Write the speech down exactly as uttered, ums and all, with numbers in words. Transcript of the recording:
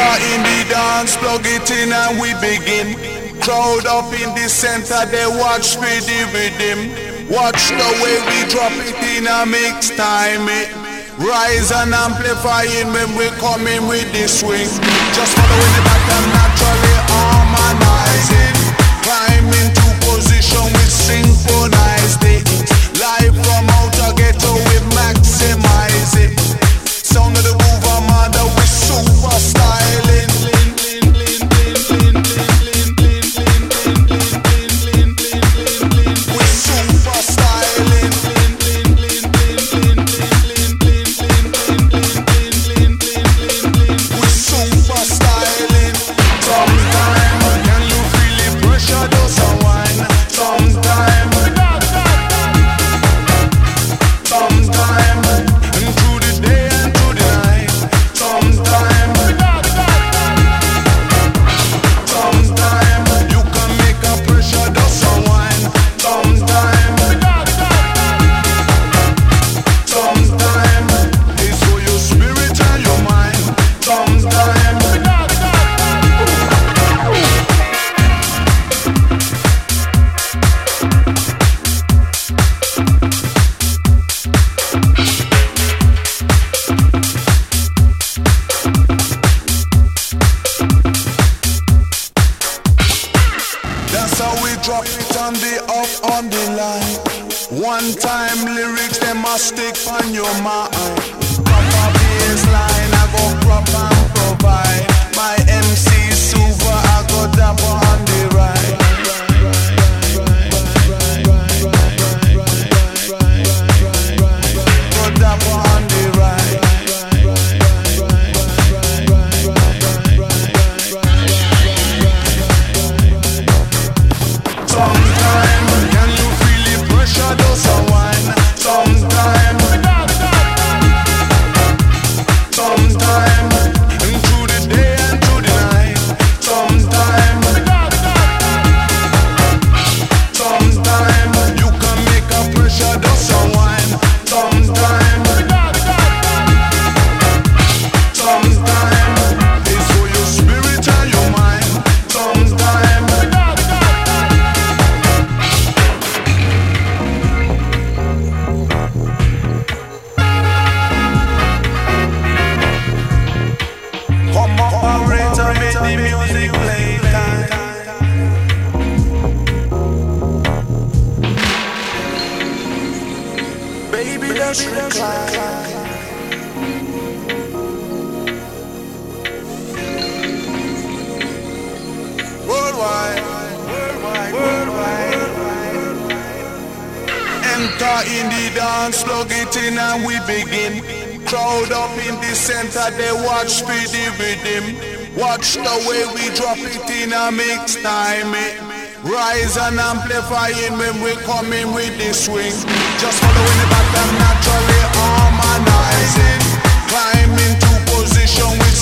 Enter in the dance, plug it in and we begin. Crowd up in the center, they watch for the rhythm. Watch the way we drop it in a mix time. It rise and amplifying when we come in with the swing. Just following the pattern, naturally harmonizing. Climb into position, we synchronize it. Live from outer ghetto, we maximize it. Sound of the groove, Armada, we super styling. We super styling. We super styling. Sometime, can you feel the pressure do someone? Sometime, sometime, and through the day and through the night. Sometime, sometime, you can make a pressure do someone. Sometime, sometime, it's for your spirit and your mind. Sometime. That's how we drop it on the up on the line. One time lyrics, they must stick on your mind. Proper baseline, I go prop and provide. My M C super, I go dapper on the right. Go dapper on the right. Sometime, can you feel the pressure do someone? Sometime, sometime, and through the day and through the night. Sometime, sometime, you can make a pressure do someone. Sometime, sometime, it's for your spirit and your mind. Sometime. Come operator, make the music play time. Baby, just recline. Worldwide, worldwide, worldwide. Enter in the dance, plug it in and we begin. Crowd up in the center, they watch for the rhythm. Watch the way we drop it in a mix time. It rise and amplifying when we come in with the swing. Just following the pattern, naturally harmonizing. Climb into position, we